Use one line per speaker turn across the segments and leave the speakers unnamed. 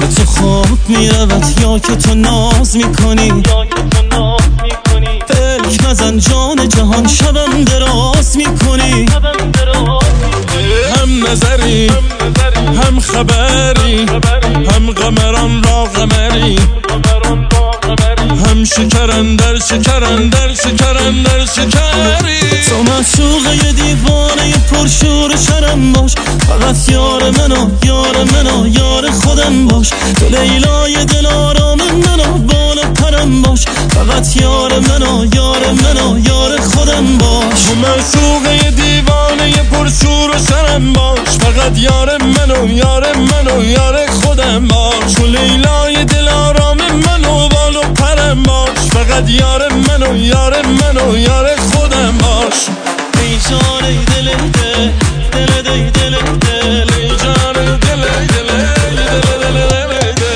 که تو خواب میرود یا که تو ناز میکنی. فلک نزن جان جهان شبم دراز میکنی. هم نظری هم خبری هم قمران را قمری هم شکرن در شکرن در شکرن در شکری. تو معشوقه دیوانه پرشور شرم باش، فقط یار منو یار منو یار خودم باش. تو لیلای دل آرام منو بال و پرم باش، فقط یار منو یار منو یار خودم باش.
تو معشوقه دیوانه پرشور و شرم باش، فقط یار منو یار منو یار خودم باش. تو لیلای دل آرام منو بال و پرم باش، فقط یار منو یار منو یار خودم باش.
ای جان ای دل دل دل دل دل دل
ای جان دل دل دل دل دل.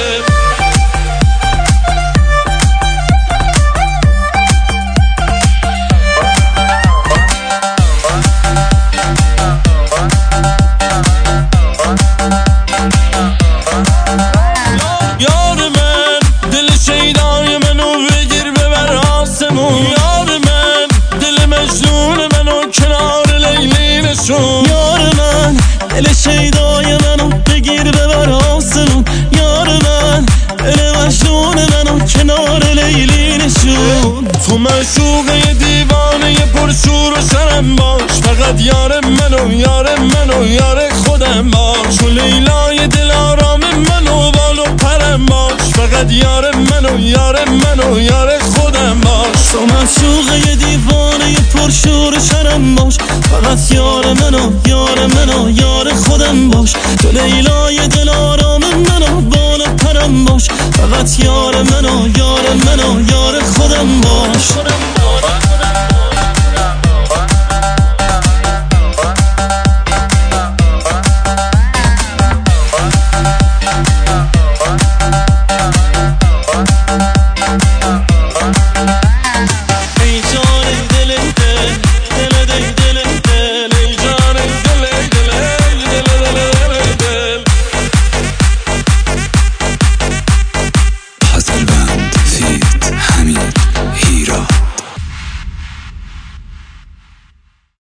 یار من دل شیدای منو بگیر ببر آسمون. یار من دل مجنون منو کنار لیلی نشون.
یار من دل شیدای منو بگیر ببر آسمون. یار من دل مجنون منو کنار لیلی نشون.
تو معشوقه دیوانه پرشور و شرم باش، فقط یار منو یار منو یار خودم باش. تو لیلای دل آرام منو بال و پرم باش، فقط یار منو یار منو یار خودم باش.
تو معشوقه دیوانه پرشور و شرم باش، فقط یار منو یار منو یار خودم باش. تو لیلای دل آرام منو بال و پرم باش، فقط یار منو یار منو یار خودم باش.